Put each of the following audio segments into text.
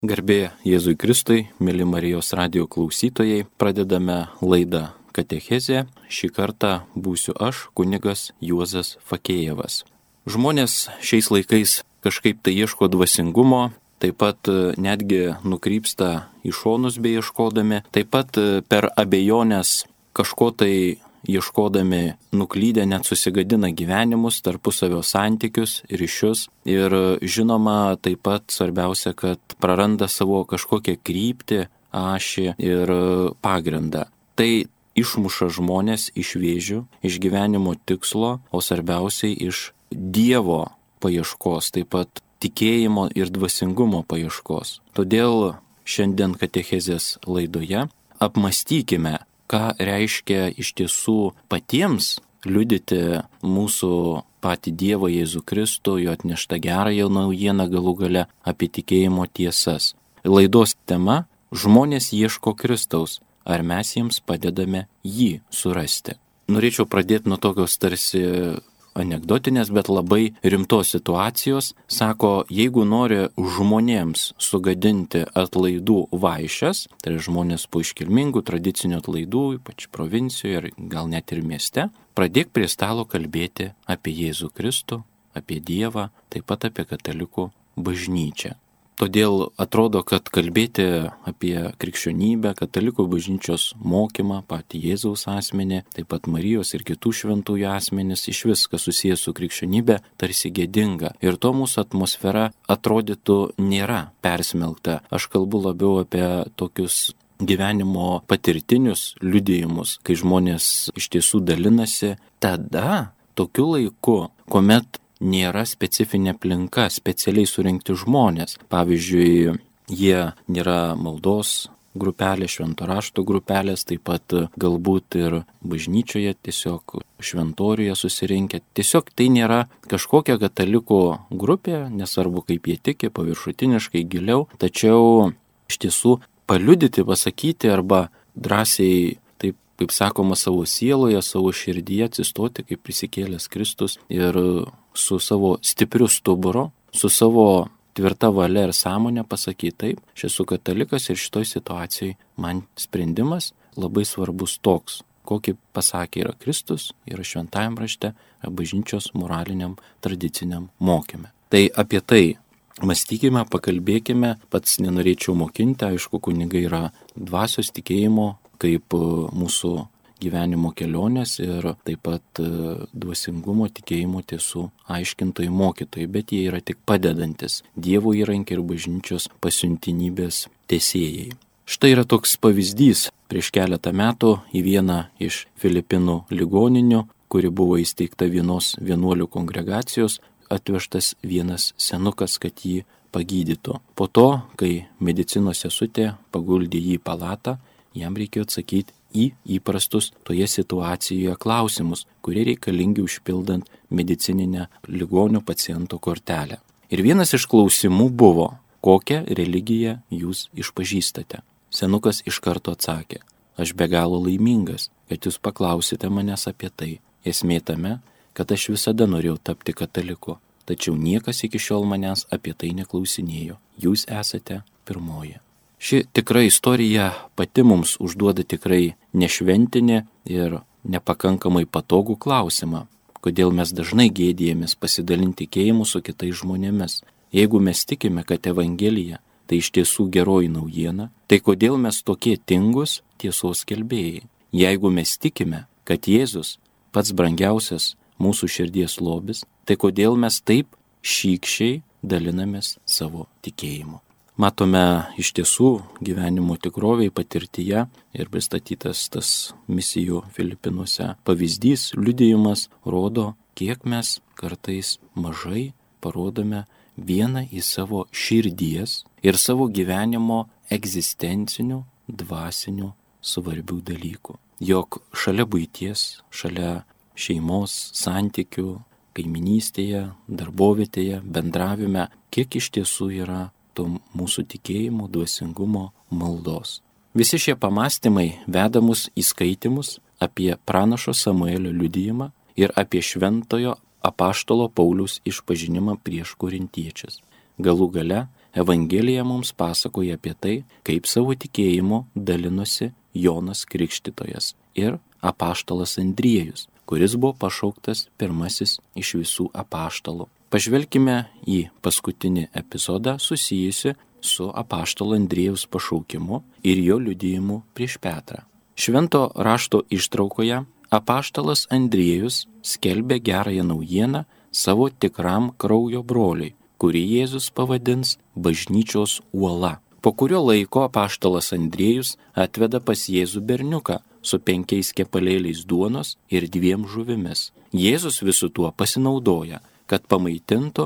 Garbė Jėzui Kristui, mėly Marijos radijo klausytojai, pradedame laidą Katechezė. Šį kartą būsiu aš, kunigas Juozas Fakėjevas. Žmonės šiais laikais kažkaip tai ieško dvasingumo, taip pat netgi nukrypsta į šonus beieškodami, taip pat per abejonės kažko tai ieškodami nuklydę net susigadina gyvenimus, tarpusavio santykius, ryšius ir žinoma taip pat svarbiausia, kad praranda savo kažkokią kryptį, ašį ir pagrindą. Tai išmuša žmonės iš vėžių, iš gyvenimo tikslo, o svarbiausiai iš Dievo paieškos, taip pat tikėjimo ir dvasingumo paieškos. Todėl šiandien Katechezės laidoje apmąstykime, ką reiškia iš tiesų patiems liudyti mūsų patį Dievą Jėzų Kristų, jo atneštą gerąją naujieną galų gale apie tikėjimo tiesas. Laidos tema – žmonės ieško Kristaus, ar mes jiems padedame jį surasti. Norėčiau pradėti nuo tokios tarsi anekdotinės, bet labai rimtos situacijos. Sako, jeigu nori žmonėms sugadinti atlaidų vaišes, tai žmonės po iškilmingų tradicinių atlaidų, ypač provincijoje ir gal net ir mieste, pradėk prie stalo kalbėti apie Jėzų Kristų, apie Dievą, taip pat apie katalikų bažnyčią. Todėl atrodo, kad kalbėti apie krikščionybę, katalikų bažnyčios mokymą, patį Jėzaus asmenį, taip pat Marijos ir kitų šventųjų asmenis, iš viskas susijęs su krikščionybė, tarsi gėdinga. Ir to mūsų atmosfera atrodytų nėra persmelkta. Aš kalbu labiau apie tokius gyvenimo patirtinius liudijimus, kai žmonės iš tiesų dalinasi. Tada, tokiu laiku, kuomet nėra specifinė aplinka, specialiai surinkti žmonės. Pavyzdžiui, jie nėra maldos grupelė, švento rašto grupelės, taip pat galbūt ir bažnyčioje tiesiog šventoriuje susirinkę. Tiesiog tai nėra kažkokia katalikų grupė, nesvarbu kaip jie tiki, paviršutiniškai giliau, tačiau iš tiesų paliudyti, pasakyti arba drąsiai, taip kaip sakoma, savo sieloje, savo širdyje atsistoti kaip prisikėlęs Kristus ir su savo stipriu stuburu, su savo tvirta valia ir sąmonė pasakyti taip, aš esu katalikas ir šitoj situacijai man sprendimas labai svarbus toks, kokį pasakė yra Kristus, yra šventajam rašte, bažnyčios moraliniam tradiciniam mokyme. Tai apie tai mąstykime, pakalbėkime, pats nenorėčiau mokinti, aišku, kunigai yra dvasios tikėjimo kaip mūsų gyvenimo kelionės ir taip pat dvasingumo tikėjimo tiesų aiškintojai mokytojai, bet jie yra tik padedantis Dievo įrankiai ir bažnyčios pasiuntinybės tęsėjai. Štai yra toks pavyzdys. Prieš keletą metų į vieną iš Filipinų ligoninių, kuri buvo įsteigta vienos vienuolių kongregacijos, atvežtas vienas senukas, kad jį pagydytų. Po to, kai medicinos sesutė paguldė jį į palatą, jam reikėjo atsakyti į įprastus toje situacijoje klausimus, kurie reikalingi užpildant medicininę ligonio paciento kortelę. Ir vienas iš klausimų buvo, kokią religiją jūs išpažįstate. Senukas iš karto atsakė, aš be galo laimingas, kad jūs paklausite manęs apie tai. Esmė tame, kad aš visada norėjau tapti kataliku, tačiau niekas iki šiol manęs apie tai neklausinėjo. Jūs esate pirmoji. Ši tikra istorija pati mums užduoda tikrai nešventinį ir nepakankamai patogų klausimą, kodėl mes dažnai gėdijamės pasidalinti tikėjimu su kitais žmonėmis. Jeigu mes tikime, kad Evangelija tai iš tiesų geroji naujiena, tai kodėl mes tokie tingus tiesos skelbėjai? Jeigu mes tikime, kad Jėzus pats brangiausias mūsų širdies lobis, tai kodėl mes taip šykščiai dalinamės savo tikėjimu? Matome iš tiesų gyvenimo tikroviai patirtyje ir pristatytas tas misijų Filipinuose pavyzdys, liudijimas rodo, kiek mes kartais mažai parodome vieną į savo širdies ir savo gyvenimo egzistencinių, dvasinių svarbių dalykų. Jog šalia buities, šalia šeimos, santykių, kaiminystėje, darbovietėje, bendravime, kiek iš tiesų yra to mūsų tikėjimo, dvasingumo, maldos. Visi šie pamastymai veda mus į skaitimus apie pranašo Samuelio liudijimą ir apie šventojo apaštalo Pauliaus išpažinimą prieš korintiečius. Galų gale Evangelija mums pasakoja apie tai, kaip savo tikėjimu dalinosi Jonas Krikštytojas ir apaštalas Andriejus, kuris buvo pašauktas pirmasis iš visų apaštalų. Pažvelkime į paskutinį epizodą susijusi su apaštalo Andriejaus pašaukimu ir jo liudijimu prieš Petrą. Švento rašto ištraukoje apaštalas Andriejus skelbė gerąją naujieną savo tikram kraujo broliui, kurį Jėzus pavadins bažnyčios uola. Po kurio laiko apaštalas Andriejus atveda pas Jėzų berniuką su 5 kepalėliais duonos ir 2 žuvimis. Jėzus visu tuo pasinaudoja, kad pamaitintų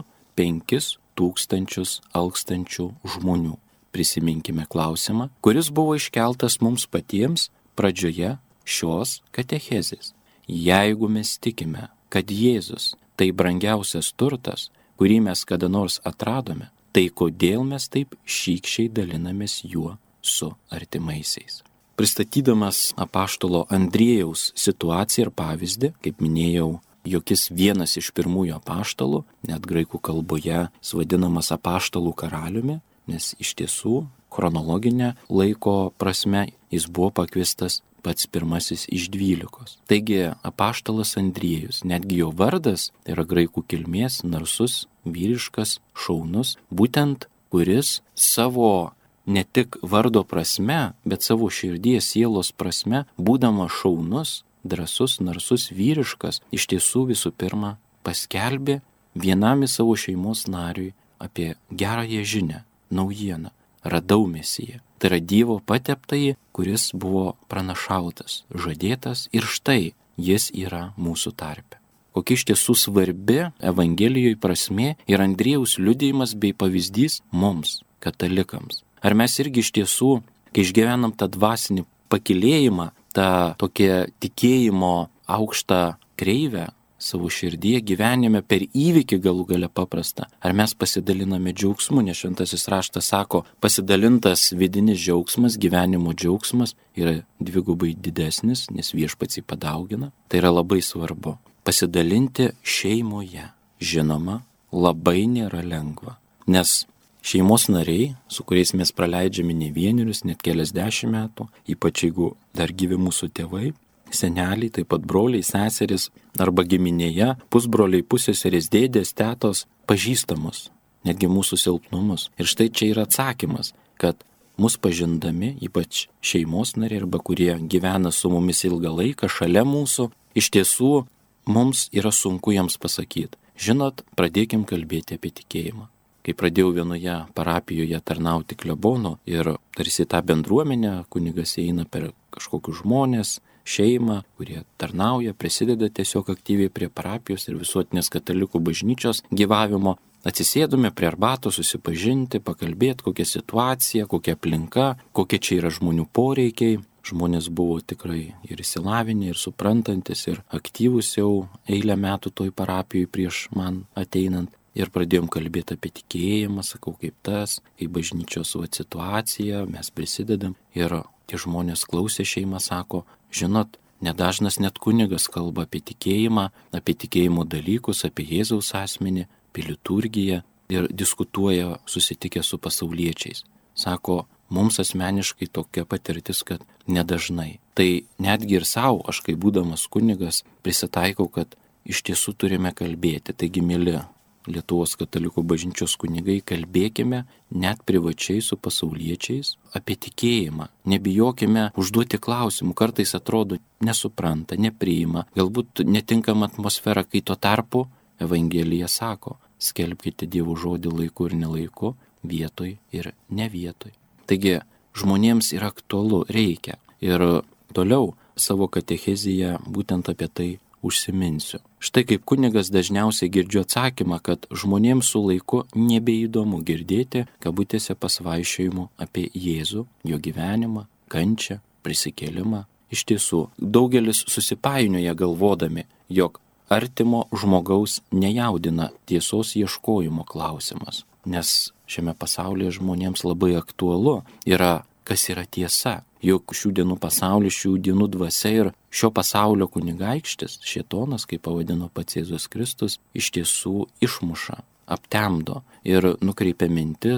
5,000 alkstančių žmonių. Prisiminkime klausimą, kuris buvo iškeltas mums patiems pradžioje šios katechezės. Jeigu mes tikime, kad Jėzus tai brangiausias turtas, kurį mes kada nors atradome, tai kodėl mes taip šykščiai dalinamės juo su artimaisiais? Pristatydamas apaštalo Andriejaus situaciją ir pavyzdį, kaip minėjau, jog jis vienas iš pirmųjų apaštalų, net graikų kalboje jis vadinamas apaštalų karaliumi, nes iš tiesų chronologinė laiko prasme jis buvo pakviestas pats pirmasis iš 12. Taigi apaštalas Andriejus, netgi jo vardas yra graikų kilmės, narsus, vyriškas, šaunus, būtent kuris savo ne tik vardo prasme, bet savo širdies sielos prasme, būdamas šaunus, drąsus, narsus, vyriškas, iš tiesų visų pirma paskelbė vienam iš savo šeimos nariui apie gerąją žinią, naujieną. Radau Mesiją. Tai yra Dievo pateptąjį, kuris buvo pranašautas, žadėtas ir štai jis yra mūsų tarpe. Kokia iš tiesų svarbi Evangelijoje prasmė ir Andriejaus liudijimas bei pavyzdys mums, katalikams. Ar mes irgi iš tiesų, kai išgyvenam tą dvasinį pakilėjimą, tą tokią tikėjimo aukštą kreivę savo širdyje, gyvenime per įvykį galų gale paprastą, ar mes pasidaliname džiaugsmu, nes šventasis raštas sako, pasidalintas vidinis džiaugsmas, gyvenimo džiaugsmas yra 2 didesnis, nes viešpats jį padaugina. Tai yra labai svarbu. Pasidalinti šeimoje, žinoma, labai nėra lengva, nes šeimos nariai, su kuriais mes praleidžiame ne vienerius, net keliasdešimt metų, ypač jeigu dar gyvi mūsų tėvai, seneliai, taip pat broliai, seserys arba giminėje, pusbroliai, pusseserės, dėdės, tetos pažįsta mus, netgi mūsų silpnumus. Ir štai čia yra atsakymas, kad mus pažindami, ypač šeimos nariai arba kurie gyvena su mumis ilgą laiką, šalia mūsų, iš tiesų mums yra sunku jiems pasakyti. Žinot, pradėkim kalbėti apie tikėjimą. Kai pradėjau vienoje parapijoje tarnauti klebonu ir tarsi tą bendruomenę kunigas eina per kažkokius žmonės, šeimą, kurie tarnauja, prisideda tiesiog aktyviai prie parapijos ir visuotinės katalikų bažnyčios gyvavimo. Atsisėdome prie arbatos susipažinti, pakalbėti, kokia situacija, kokia aplinka, kokie čia yra žmonių poreikiai. Žmonės buvo tikrai ir išsilavinę, ir suprantantis, ir aktyvus jau eilę metų toj parapijoj prieš man ateinant. Ir pradėjom kalbėti apie tikėjimą, sakau, kaip tas, kaip bažnyčios situacija, mes prisidedam. Ir tie žmonės klausė, šeima sako, žinot, nedažnas net kunigas kalba apie tikėjimą, apie tikėjimo dalykus, apie Jėzaus asmenį, apie liturgiją ir diskutuoja susitikę su pasauliečiais. Sako, mums asmeniškai tokia patirtis, kad nedažnai. Tai netgi ir savo, aš kaip būdamas kunigas, prisitaikau, kad iš tiesų turime kalbėti. Taigi, mėly Lietuvos katalikų bažnyčios kunigai, kalbėkime net privačiai su pasauliečiais apie tikėjimą. Nebijokime užduoti klausimų, kartais atrodo nesupranta, nepriima, galbūt netinkama atmosfera, kai tuo tarpu Evangelija sako, skelbkite Dievo žodį laiku ir nelaiku, vietoj ir ne vietoj. Taigi žmonėms yra aktualu, reikia. Ir toliau savo katecheziją būtent apie tai užsiminsiu. Štai kaip kunigas dažniausiai girdžiu atsakymą, kad žmonėms su laiku nebeįdomu girdėti kabutėse pasvaišėjimų apie Jėzų, jo gyvenimą, kančią, prisikėlimą. Iš tiesų, daugelis susipainioja galvodami, jog artimo žmogaus nejaudina tiesos ieškojimo klausimas, nes šiame pasaulyje žmonėms labai aktualu yra, kas yra tiesa. Juk šių dienų pasaulis, šių dienų dvasia ir šio pasaulio kunigaikštis, šėtonas, kaip pavadino pats Jėzus Kristus, iš tiesų išmuša, aptemdo ir nukreipia mintis,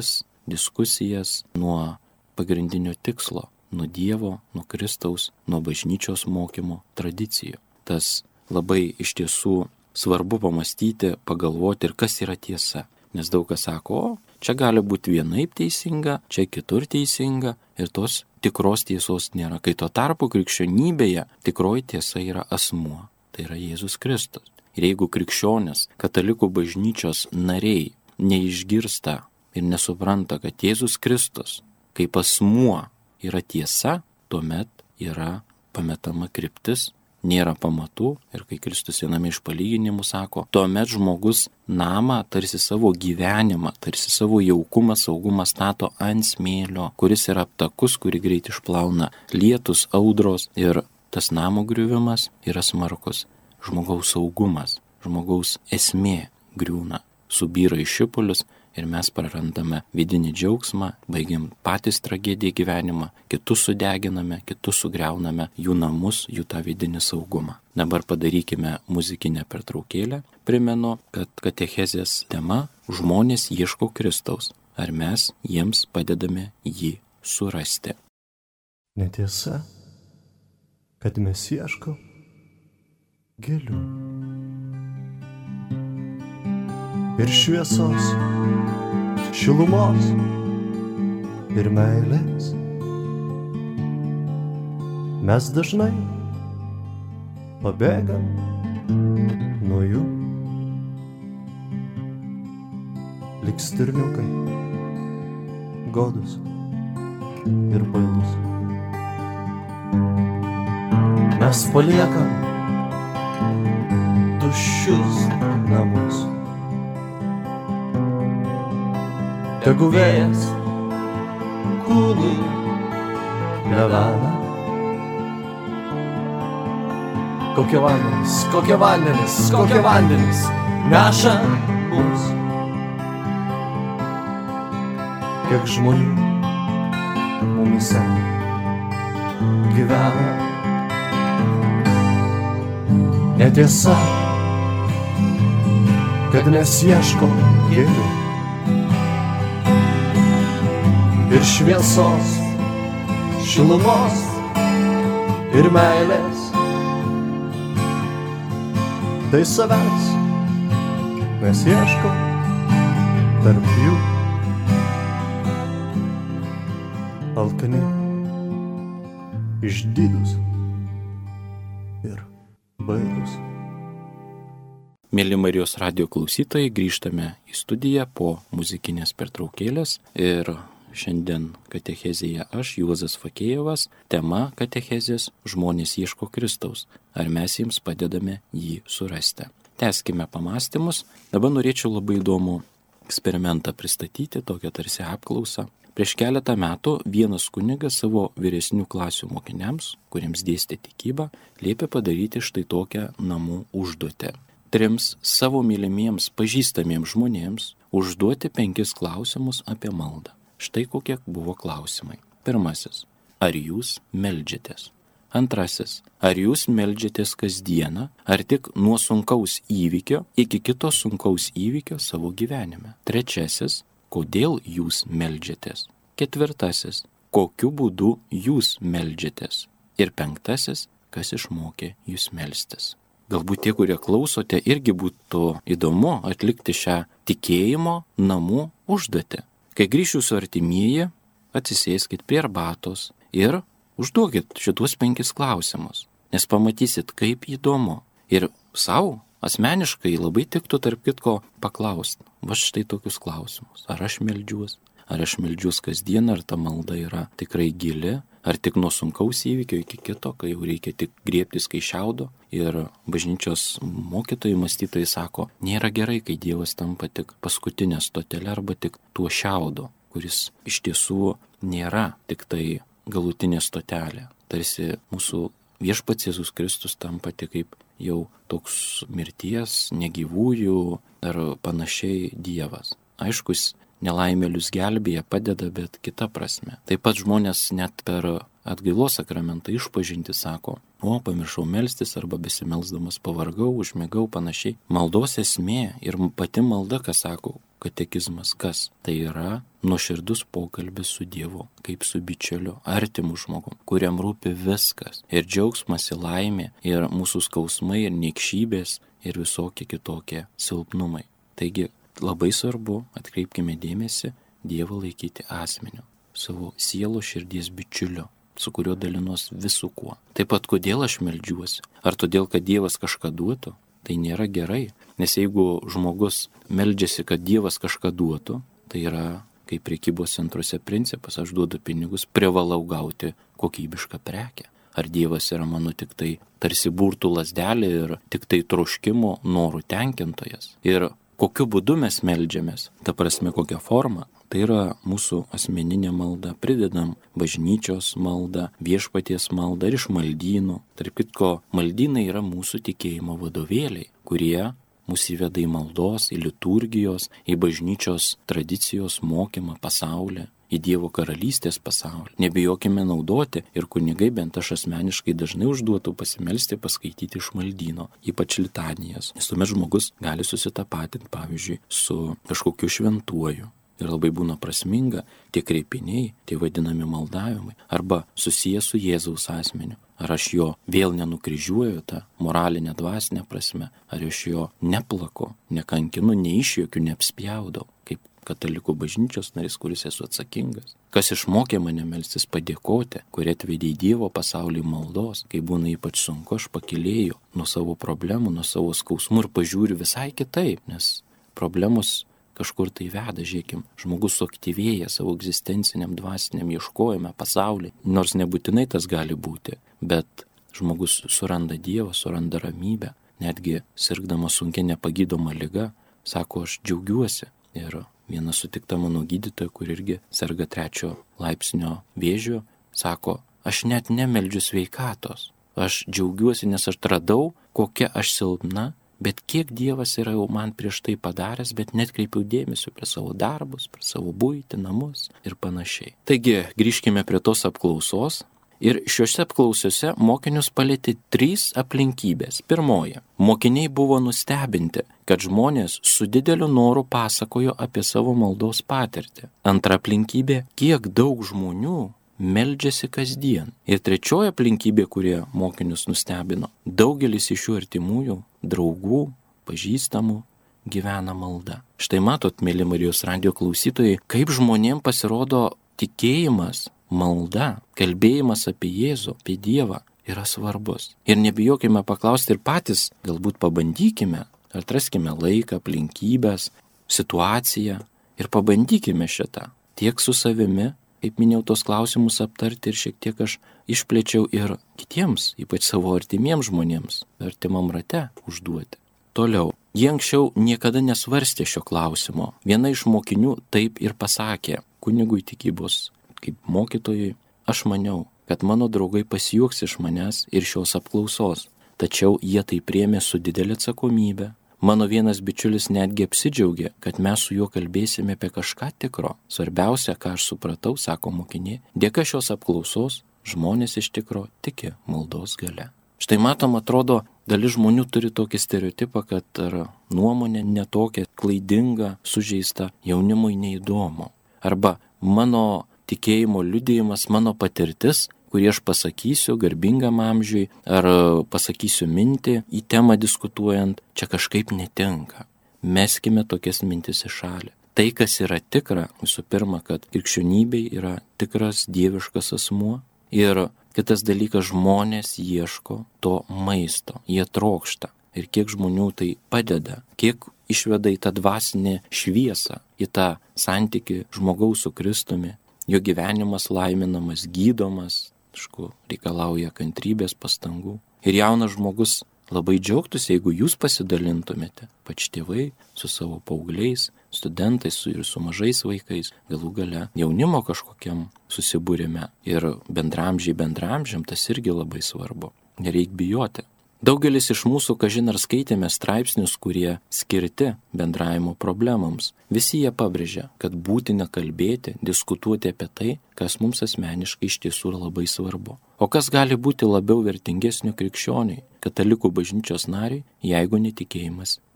diskusijas nuo pagrindinio tikslo, nuo Dievo, nuo Kristaus, nuo bažnyčios mokymo tradicijų. Tas labai iš tiesų svarbu pamastyti, pagalvoti ir kas yra tiesa. Nes daug kas sako, čia gali būti vienaip teisinga, čia kitur teisinga ir tos tikros tiesos nėra. Kai tuo tarpu krikščionybėje tikroji tiesa yra asmuo, tai yra Jėzus Kristus. Ir jeigu krikščionys, katalikų bažnyčios nariai neišgirsta ir nesupranta, kad Jėzus Kristus kaip asmuo yra tiesa, tuomet yra pametama kryptis, nėra pamatų ir kai Kristus viename iš palyginimų sako, tuomet žmogus namą, tarsi savo gyvenimą, tarsi savo jaukumą, saugumą stato ant smėlio, kuris yra aptakus, kurį greit išplauna lietus, audros ir tas namo griuvimas yra smarkus. Žmogaus saugumas, žmogaus esmė griūna, subyra į šipulius ir mes prarandame vidinį džiaugsmą, baigiam patys tragediją gyvenimą, kitus sudeginame, kitus sugriauname, jų namus, jų tą vidinį saugumą. Dabar padarykime muzikinę pertraukėlę. Primenu, kad katechezės tema – žmonės ieško Kristaus. Ar mes jiems padedame jį surasti? Netiesa, kad mes ieško gėlių ir šviesos, šilumos ir meilės. Mes dažnai pabėgam nuo jų, lyg stirniukai, godus ir bailus. Mes paliekam tuščius namus. Tegu vėjas kūnų plevena. Kokie vandenys neša mus. Kiek žmonių mumyse gyvena. Netiesa, kad mes ieškom gėlių ir šviesos, šilumos ir meilės. Tai savęs mes ieškom tarp jų. Alkani, išdidūs ir bailūs. Mėly Marijos radijo klausytojai, grįžtame į studiją po muzikinės pertraukėlės ir šiandien katechezėje aš, Juozas Fakėjevas, tema katechezės žmonės ieško Kristaus. Ar mes jiems padedame jį surasti? Tęskime pamąstymus. Dabar norėčiau labai įdomų eksperimentą pristatyti, tokią tarsi apklausą. Prieš keletą metų vienas kunigas savo vyresnių klasių mokiniams, kuriems dėstė tikybą, liepė padaryti štai tokią namų užduotį. 3 savo mylimiems pažįstamiems žmonėms užduoti 5 klausimus apie maldą. Štai kokie buvo klausimai. 1. Ar jūs meldžiatės? 2. Ar jūs meldžiatės kasdieną, ar tik nuo sunkaus įvykio iki kito sunkaus įvykio savo gyvenime? 3. Kodėl jūs meldžiatės? 4. Kokiu būdu jūs meldžiatės? Ir 5. Kas išmokė jūs melstis? Galbūt tie, kurie klausote, irgi būtų įdomu atlikti šią tikėjimo namų užduotį. Kai grįšiu su artimieji, atsisėskit prie arbatos ir užduokit šitus 5 klausimus, nes pamatysit, kaip įdomu. Ir savo asmeniškai labai tiktų tarp kitko paklausti, va štai tokius klausimus. Ar aš meldžiuos? Ar aš meldžiuos kasdien, ar ta malda yra tikrai gili? Ar tik nuo sunkaus įvykio iki kito, kai jau reikia tik griebtis, kai šiaudo? Ir bažnyčios mokytojai, mąstytojai sako, nėra gerai, kai Dievas tampa tik paskutinė stotelė arba tik tuo šiaudo, kuris iš tiesų nėra tik tai galutinė stotelė. Tarsi mūsų viešpats Jėzus Kristus tampa tik kaip jau toks mirties, negyvųjų ar panašiai Dievas. Aiškus, nelaimėlius gelbėja, padeda, bet kita prasme. Taip pat žmonės net per atgailos sakramentą išpažinti sako, pamiršau melstis arba besimelsdamas pavargau, užmigau, panašiai. Maldos esmė ir pati malda, ką sako, katekizmas kas? Tai yra nuoširdus pokalbis su Dievu, kaip su bičiuliu, artimu žmogum, kuriam rūpi viskas. Ir džiaugsmas, ir laimė, ir mūsų skausmai, ir niekšybės, ir visokie kitokie silpnumai. Taigi labai svarbu, atkreipkime dėmesį, Dievą laikyti asmeniu, savo sielo širdies bičiuliu, su kuriuo dalinuos visu kuo. Taip pat kodėl aš meldžiuosi? Ar todėl, kad Dievas kažką duotų? Tai nėra gerai, nes jeigu žmogus meldžiasi, kad Dievas kažką duotų, tai yra kaip prekybos centruose principas, aš duodu pinigus, privalau gauti kokybišką prekę. Ar Dievas yra mano tik tai tarsi burtų lasdelė ir tik tai troškimo norų tenkintojas? Ir kokiu būdu mes meldžiamės, ta prasme kokią formą? Tai yra mūsų asmeninė malda, pridedam bažnyčios maldą, viešpaties maldą ir iš maldynų. Tarp kitko, maldynai yra mūsų tikėjimo vadovėliai, kurie mus įveda į maldos, į liturgijos, į bažnyčios tradicijos mokymą pasaulį, į Dievo karalystės pasaulį. Nebijokime naudoti ir kunigai, bent aš asmeniškai dažnai užduotų pasimelsti, paskaityti iš maldyno, ypač litanijas. Nes tuomet žmogus gali susitapatinti, pavyzdžiui, su kažkokiu šventuoju. Ir labai būna prasminga tie kreipiniai, tie vadinami maldavimai, arba susiję su Jėzaus asmeniu. Ar aš jo vėl nenukryžiuoju tą moralinę dvasinę prasme, ar aš jo neplaku, nekankinu, neišjuokiu, neapspjaudau, kaip katalikų bažnyčios narys, kuris esu atsakingas. Kas išmokė mane melstis padėkoti, kurie atvedė į Dievo pasaulį maldos, kai būna ypač sunku, aš pakylėju nuo savo problemų, nuo savo skausmų ir pažiūriu visai kitaip, nes problemos kažkur tai veda, žiūrėkim, žmogus suaktyvėja savo egzistenciniam dvasiniam ieškojime pasaulyje, nors nebūtinai tas gali būti, bet žmogus suranda Dievą, suranda ramybę, netgi sirgdama sunkia nepagydoma liga, sako, aš džiaugiuosi. Ir viena sutikta mano gydytoja, kur irgi serga 3 laipsnio vėžiu, sako, aš net nemeldžiu sveikatos, aš džiaugiuosi, nes aš atradau, kokia aš silpna, bet kiek Dievas yra jau man prieš tai padaręs, bet net kreipiau dėmesio prie savo darbus, prie savo buitį, namus ir panašiai. Taigi, grįžkime prie tos apklausos. Ir šiuose apklausose mokinius palėtė 3 aplinkybės. Pirmoji, mokiniai buvo nustebinti, kad žmonės su dideliu noru pasakojo apie savo maldos patirtį. Antra aplinkybė, kiek daug žmonių meldžiasi kasdien. Ir trečioji aplinkybė, kurie mokinius nustebino, daugelis iš jų artimųjų, draugų, pažįstamų gyvena malda. Štai matot, mėly Marijos radijo klausytojai, kaip žmonėms pasirodo tikėjimas, malda, kalbėjimas apie Jėzų, apie Dievą yra svarbus. Ir nebijokime paklausti ir patys, galbūt pabandykime, atraskime laiką, aplinkybės, situaciją ir pabandykime šitą tiek su savimi, kaip minėjau, tos klausimus aptarti ir šiek tiek aš išplėčiau ir kitiems, ypač savo artimiems žmonėms, artimam rate užduoti. Toliau, jie anksčiau niekada nesvarstė šio klausimo. Viena iš mokinių taip ir pasakė kunigui tikybos, kaip mokytojui, aš maniau, kad mano draugai pasijuoks iš manęs ir šios apklausos, tačiau jie tai priėmė su didelė atsakomybė. Mano vienas bičiulis netgi apsidžiaugė, kad mes su juo kalbėsime apie kažką tikro. Svarbiausia, ką aš supratau, sako mokinė, dėka šios apklausos žmonės iš tikro tiki maldos gale. Štai matom, atrodo, dalis žmonių turi tokį stereotipą, kad nuomonė netokia klaidinga, sužeista, jaunimui neįdomu. Arba mano tikėjimo liudijimas, mano patirtis, kurį aš pasakysiu garbingam amžiui, ar pasakysiu mintį į temą diskutuojant, čia kažkaip netinka. Meskime tokias mintis į šalį. Tai, kas yra tikra, visų pirma, kad krikščionybei yra tikras dieviškas asmuo. Ir kitas dalykas, žmonės ieško to maisto, jie trokšta. Ir kiek žmonių tai padeda, kiek išveda į tą dvasinę šviesą, į tą santykį žmogaus su Kristumi. Jo gyvenimas laiminamas, gydomas, reikalauja kantrybės, pastangų. Ir jaunas žmogus labai džiaugtųsi, jeigu jūs pasidalintumėte, pač tėvai, su savo paaugliais, studentais ir su mažais vaikais, galų gale jaunimo kažkokiam susibūrime. Ir bendramžiam tas irgi labai svarbu. Nereik bijoti. Daugelis iš mūsų, kažin ar skaitėme straipsnius, kurie skirti bendravimo problemams. Visi jie pabrėžia, kad būtina kalbėti, diskutuoti apie tai, kas mums asmeniškai iš tiesų yra labai svarbu. O kas gali būti labiau vertingesnio krikščioniui, katalikų bažnyčios nariui, jeigu netikėjimas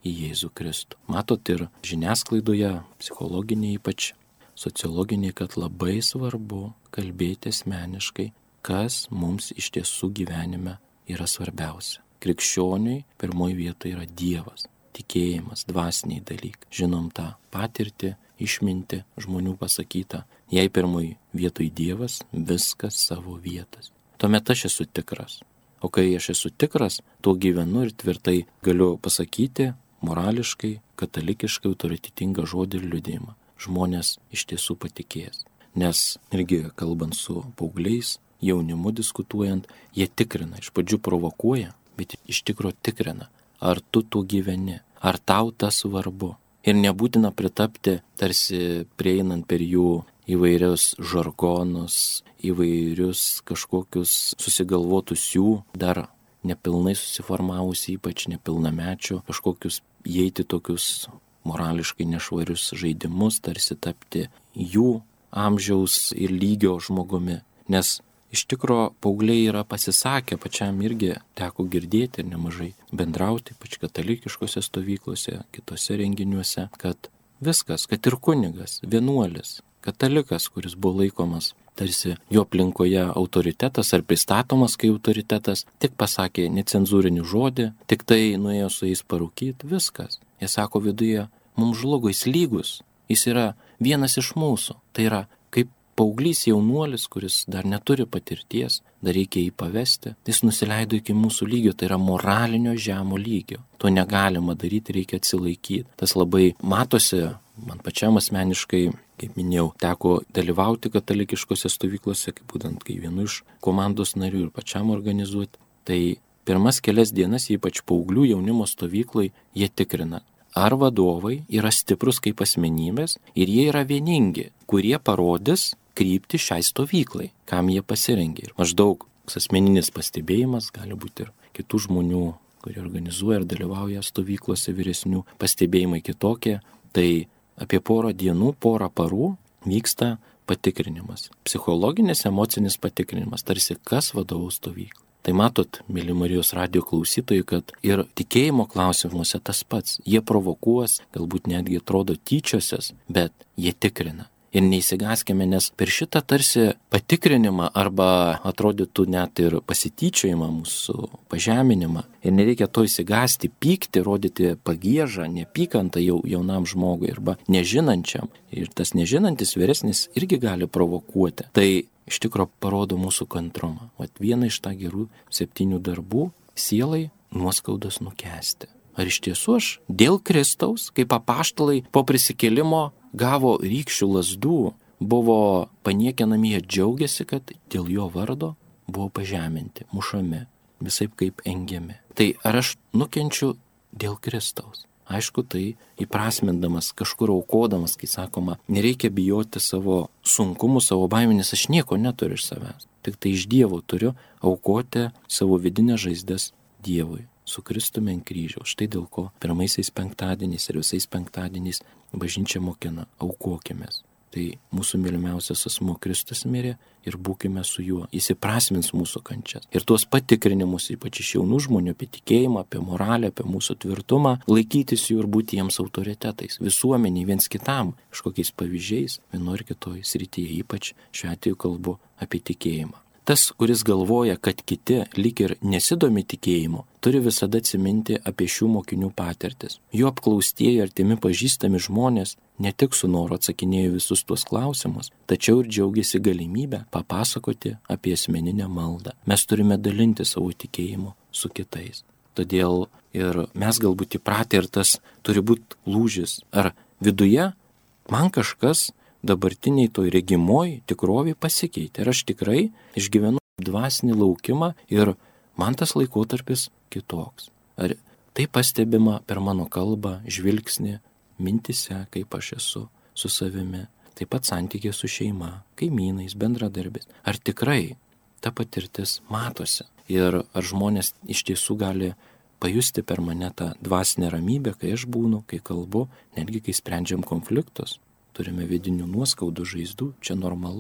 į Jėzų Kristų. Matot, ir žiniasklaidoje, psichologinė ypač, sociologinė, kad labai svarbu kalbėti asmeniškai, kas mums iš tiesų gyvenime yra svarbiausia. Krikščioniui pirmoji vietoje yra Dievas, tikėjimas, dvasiniai dalykai. Žinom tą patirtį, išmintį žmonių pasakytą. Jei pirmoji vietoje Dievas, viskas savo vietas. Tuomet aš esu tikras. O kai aš esu tikras, tuo gyvenu ir tvirtai galiu pasakyti morališkai, katalikiškai autoritetingą žodį ir liudijimą. Žmonės iš tiesų patikės. Nes irgi kalbant su paaugliais, jaunimu diskutuojant, jie tikrina, iš pradžių provokuoja, bet iš tikro tikrina, ar tu gyveni, ar tau tas svarbu. Ir nebūtina pritapti, tarsi prieinant per jų įvairius žargonus, įvairius kažkokius susigalvotus jų, dar nepilnai susiformavus, ypač nepilnamečių, kažkokius įeiti tokius morališkai nešvarius žaidimus, tarsi tapti jų amžiaus ir lygio žmogumi. Nes iš tikro paaugliai yra pasisakę, pačiam irgi teko girdėti ir nemažai bendrauti, ypač katalikiškose stovyklose, kitose renginiuose, kad viskas, kad ir kunigas, vienuolis, katalikas, kuris buvo laikomas tarsi jo aplinkoje autoritetas ar pristatomas kaip autoritetas, tik pasakė necenzūrinį žodį, tik tai nuėjo su jais parūkyti, viskas. Jie sako viduje, mums žlugo, jis lygus, jis yra vienas iš mūsų. Tai yra kaip paauglys jaunuolis, kuris dar neturi patirties, dar reikia jį pavesti, jis nusileido iki mūsų lygio, tai yra moralinio žemo lygio. To negalima daryti, reikia atsilaikyti. Tas labai matosi, man pačiam asmeniškai, kaip minėjau, teko dalyvauti katalikiškose stovyklose, kaip būtent kai vienu iš komandos narių ir pačiam organizuoti. Tai pirmas kelias dienas, ypač paauglių jaunimo stovyklai, jie tikrina, ar vadovai yra stiprus kaip asmenybės ir jie yra vieningi, kurie parodys kryptį šiai stovyklai, kam jie pasirengė. Ir maždaug asmeninis pastebėjimas, gali būti ir kitų žmonių, kurie organizuoja ir dalyvauja stovyklose vyresnių, pastebėjimai kitokie. Tai apie porą dienų, porą parų vyksta patikrinimas. Psichologinis, emocinis patikrinimas, tarsi kas vadovaus stovyklai. Tai matot, mėly Marijos radijo klausytojai, kad ir tikėjimo klausimuose tas pats. Jie provokuos, galbūt netgi atrodo tyčiosios, bet jie tikrina. Ir neįsigaskime, nes per šitą tarsi patikrinimą arba atrodytų net ir pasityčiojimą mūsų pažeminimą. Ir nereikia to įsigasti, pykti, rodyti pagiežą, nepykantą jaunam žmogui arba nežinančiam. Ir tas nežinantis vyresnis irgi gali provokuoti. Tai iš tikro parodo mūsų kantrumą. Vat viena iš tą gerų 7 darbų - sielai nuoskaudas nukęsti. Ar iš tiesų aš dėl Kristaus, kaip apaštalai po prisikėlimo gavo rykščių lazdų, buvo paniekinami, jie džiaugiasi, kad dėl jo vardo buvo pažeminti, mušami, visaip kaip engiami. Tai ar aš nukenčiu dėl Kristaus? Aišku, tai įprasmindamas, kažkur aukodamas, kai sakoma, nereikia bijoti savo sunkumų, savo baimės, nes aš nieko neturiu iš savęs. Tik tai iš Dievo turiu aukoti savo vidinės žaizdas Dievui, su Kristumi ant kryžiaus. Štai dėl ko pirmaisiais penktadieniais ir visais penktadieniais bažnyčia mokina, aukokimės. Tai mūsų mylimiausias asmuo Kristus mirė ir būkime su juo. Jis įprasmins mūsų kančias. Ir tuos patikrinimus, ypač iš jaunų žmonių, apie tikėjimą, apie moralę, apie mūsų tvirtumą, laikytis jų ir būti jiems autoritetais. Visuomeniai viens kitam, kažkokiais pavyzdžiais, vieno ir kitoj srityje, ypač šiuo atveju kalbu apie tikėjimą. Tas, kuris galvoja, kad kiti lyg ir nesidomi tikėjimu, turi visada atsiminti apie šių mokinių patirtis. Jų apklaustieji artimi pažįstami žmonės ne tik su noru atsakinėjo visus tuos klausimus, tačiau ir džiaugiasi galimybę papasakoti apie asmeninę maldą. Mes turime dalinti savo tikėjimu su kitais. Todėl ir mes galbūt įpratę ir tas turi būti lūžis. Ar viduje man kažkas dabartiniai toj regimoj tikrovė pasikeitė. Ir aš tikrai išgyvenu dvasinį laukimą ir man tas laikotarpis kitoks. Ar tai pastebima per mano kalbą, žvilgsnį, mintise, kaip aš esu su savimi, taip pat santykė su šeima, kaimynais, bendradarbiais. Ar tikrai ta patirtis matosi? Ir ar žmonės iš tiesų gali pajusti per mane tą dvasinę ramybę, kai aš būnu, kai kalbu, netgi kai sprendžiam konfliktus? Turime vidinių nuoskaudų, žaizdų, čia normalu.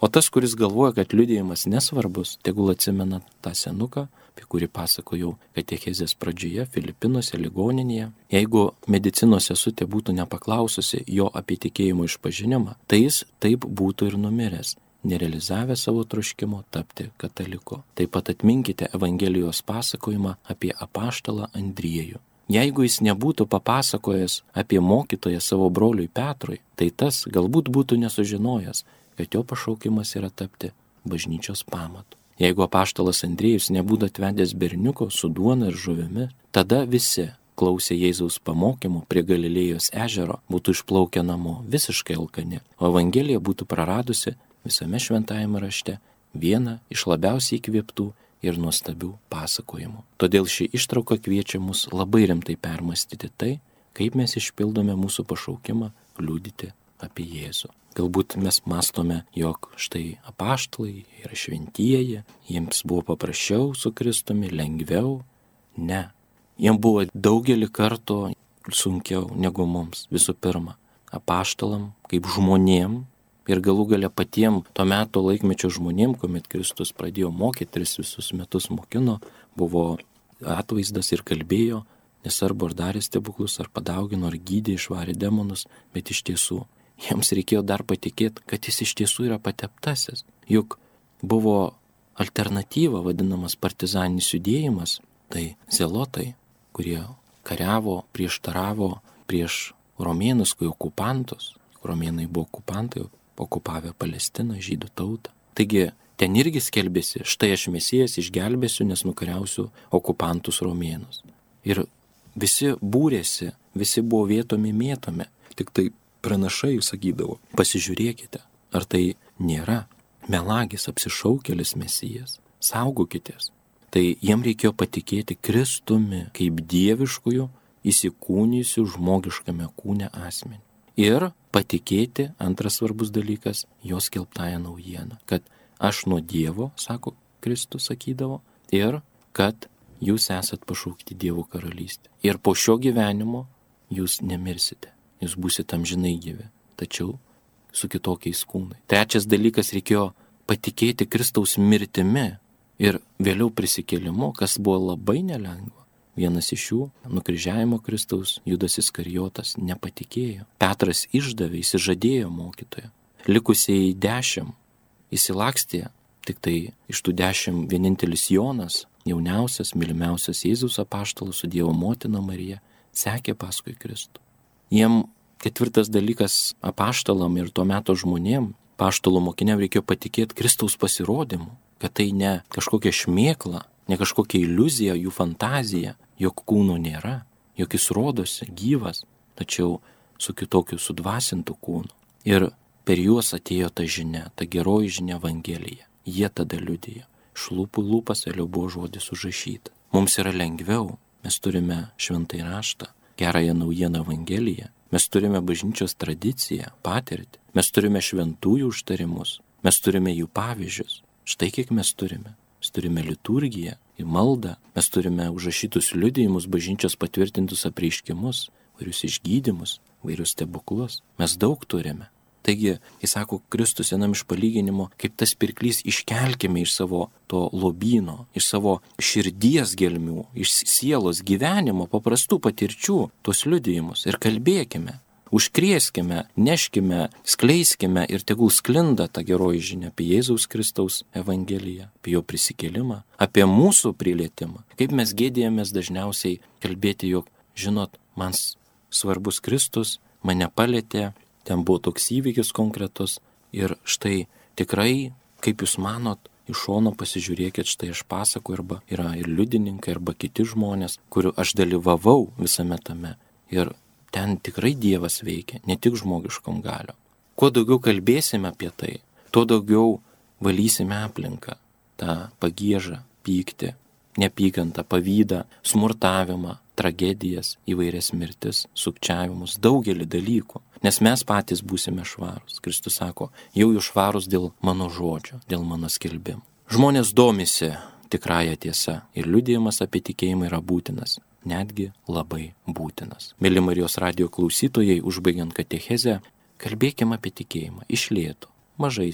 O tas, kuris galvoja, kad liudijimas nesvarbus, tegul atsimena tą senuką, apie kurį pasakojau katechezės pradžioje, Filipinuose, ligoninėje. Jeigu medicinos sesutė būtų nepaklaususi jo apie tikėjimo išpažinimą, tai jis taip būtų ir numiręs, nerealizavę savo troškimo tapti kataliku. Taip pat atminkite Evangelijos pasakojimą apie apaštalą Andriejų. Jeigu jis nebūtų papasakojęs apie mokytoją savo broliui Petrui, tai tas galbūt būtų nesužinojęs, kad jo pašaukimas yra tapti bažnyčios pamatu. Jeigu apaštalas Andriejus nebūtų atvedęs berniuko su duona ir žuvimi, tada visi klausė Jėzaus pamokymų prie Galilėjos ežero, būtų išplaukę namo visiškai alkani, o Evangelija būtų praradusi visame šventajame rašte vieną iš labiausiai įkvėptų ir nuostabių pasakojimų. Todėl ši ištrauka kviečia mus labai rimtai permastyti tai, kaip mes išpildome mūsų pašaukimą liudyti apie Jėzų. Galbūt mes mastome, jog štai apaštalai yra šventieji, jiems buvo paprasčiau su Kristumi, lengviau. Ne. Jiems buvo daugelį kartų sunkiau negu mums. Visų pirma, apaštalam kaip žmonėm ir galų gale patiem to meto laikmečio žmonėm, kuomet Kristus pradėjo mokyti, visus metus mokino, buvo atvaizdas ir kalbėjo, nesvarbu ar darė stebuklus, ar padaugino, ar gydė, išvarė demonus, bet iš tiesų jiems reikėjo dar patikėti, kad jis iš tiesų yra pateptasis. Juk buvo alternatyva, vadinamas partizaninis judėjimas, tai zelotai, kurie kariavo, prieštaravo prieš romėnus, kai okupantus. Romėnai buvo okupantai, okupavę Palestiną, žydų tautą. Taigi ten irgi skelbėsi, štai aš Mesijas išgelbėsiu, nes nukariausiu okupantus romėnus. Ir visi būrėsi, visi buvo vietomi mėtomi, tik tai pranašai sakydavo, pasižiūrėkite, ar tai nėra melagis apsišaukėlis Mesijas, saugokitės. Tai jiem reikėjo patikėti Kristumi kaip dieviškųjų įsikūnijusių žmogiškame kūne asmenį. Ir patikėti, antras svarbus dalykas, jos skelbtąją naujieną, kad aš nuo Dievo, sako Kristus sakydavo, ir kad jūs esat pašaukti Dievo karalystę. Ir po šio gyvenimo jūs nemirsite, jūs būsite amžinai gyvi, tačiau su kitokiais kūnai. Trečias dalykas, reikėjo patikėti Kristaus mirtimi ir vėliau prisikėlimu, kas buvo labai nelengva. Vienas iš jų, nukryžiavimo Kristaus, Judas Iskarijotas, nepatikėjo. Petras išdavė, įsižadėjo mokytoją. Likusieji 10 įsilakstė, tik tai iš tų 10 vienintelis Jonas, jauniausias, mylimiausias Jėzaus apaštalas su Dievo motina Marija, sekė paskui Kristų. Jiem ketvirtas dalykas apaštalam ir tuo meto žmonėm, apaštalų mokiniam reikėjo patikėti Kristaus pasirodymu, kad tai ne kažkokia šmėkla, ne kažkokia iliuzija, jų fantazija, jog kūno nėra, jog jis rodosi gyvas, tačiau su kitokiu sudvasintu kūnu. Ir per juos atėjo ta žinia, ta geroji žinia Evangelija. Jie tada liudija. Iš lūpų lūpas vėliau buvo žodis užrašyta. Mums yra lengviau, mes turime šventąjį raštą, gerąją naujieną Evangeliją, mes turime bažnyčios tradiciją, patirtį, mes turime šventųjų užtarimus, mes turime jų pavyzdžius. Štai kiek mes turime. Mes turime liturgiją, į maldą, mes turime užrašytus liudijimus, bažnyčios patvirtintus apreiškimus, vairius išgydymus, vairius stebuklus. Mes daug turime. Taigi, jis sako Kristus vienam iš palyginimo, kaip tas pirklys iškelkime iš savo to lobyno, iš savo širdies gelmių, iš sielos gyvenimo, paprastų patirčių, tuos liudijimus ir kalbėkime. Užkrėskime, neškime, skleiskime ir tegul sklinda ta geroji žinia apie Jėzaus Kristaus Evangeliją, apie jo prisikėlimą, apie mūsų prilietimą. Kaip mes gėdėjomės dažniausiai kalbėti, jog, žinot, man svarbus Kristus, mane palietė, ten buvo toks įvykis konkretus ir štai tikrai, kaip jūs manot, iš šono pasižiūrėkit, štai aš pasakoju, arba yra ir liudininkai, arba kiti žmonės, kurių aš dalyvavau visame tame ir ten tikrai Dievas veikia, ne tik žmogiškom galiom. Kuo daugiau kalbėsime apie tai, tuo daugiau valysime aplinką, tą pagiežą, pyktį, neapykantą, pavydą, smurtavimą, tragedijas, įvairias mirtis, sukčiavimus, daugelį dalykų. Nes mes patys būsime švarūs. Kristus sako, jau jūs švarūs dėl mano žodžio, dėl mano skelbimo. Žmonės domisi tikrąją tiesą ir liudijimas apie tikėjimą yra būtinas. Netgi labai būtinas. Mėly Marijos radijo klausytojai, užbaigiant katechezę, kalbėkime apie tikėjimą iš lėto, mažais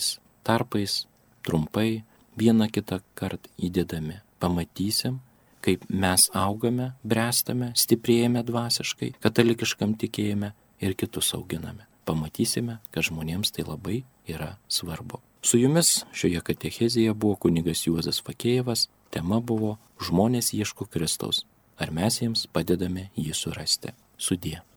tarpais, trumpai, vieną kitą kartą įdėdami. Pamatysim, kaip mes augame, bręstame, stiprėjame dvasiškai, katalikiškam tikėjime ir kitus auginame. Pamatysime, kad žmonėms tai labai yra svarbu. Su jumis šioje katechezėje buvo kunigas Juozas Fakėjevas. Tema buvo Žmonės ieško Kristaus. Ar mes jiems padedame jį surasti? Sudie.